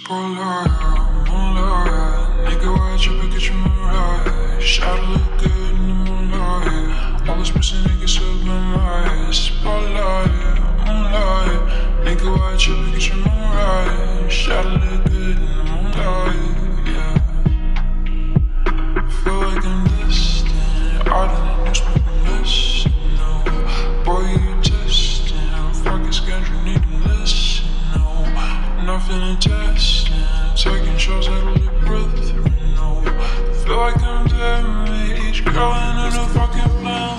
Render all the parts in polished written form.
Spotlight, moonlight, nigga, why'd you pick at your moonlight? Shot look good in the moonlight. All this pussy niggas up my mind. Spotlight, moonlight, nigga, why'd you pick at your moonlight? Shot look good in the moonlight, yeah. Feel like I'm distant, out in the newspaper list. No, boy, you testing, fucking schedule, need to listen. No, nothing in testing, taking shots at a lip breath. No, feel like I'm dead with each girl in a fucking plan.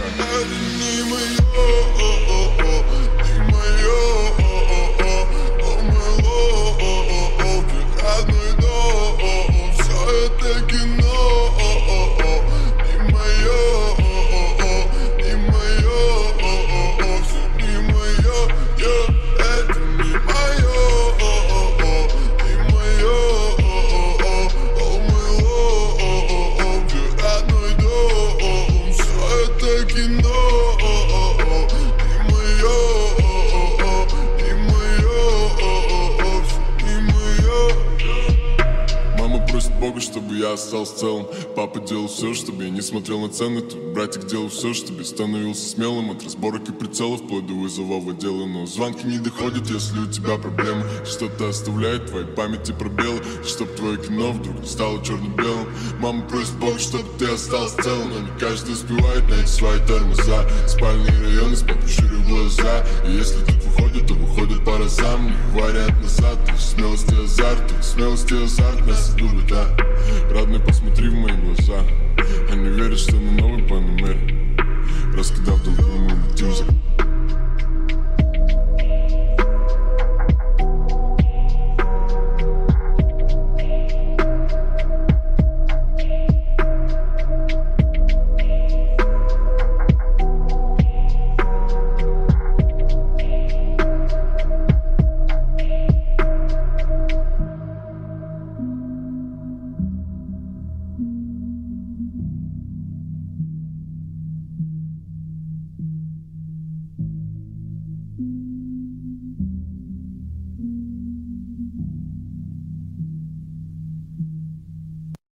Богу, чтобы я остался целым. Папа делал все, чтобы я не смотрел на цены. Тут братик делал все, чтобы я становился смелым. От разборок и прицелов вплоть до вызова в отделы. Но звонки не доходят, если у тебя проблемы. Что-то оставляет в твоей памяти пробелы. Чтоб твое кино вдруг не стало черно-белым. Мама просит Бога, чтобы ты остался целым. Но не каждый успевает найти свои тормоза. Спальные районы, смотрю шире в глаза. И если тут выходит, то выходит по разам. Не вариант назад, смелость и азарт. Смелость и азарт нас и любят, да.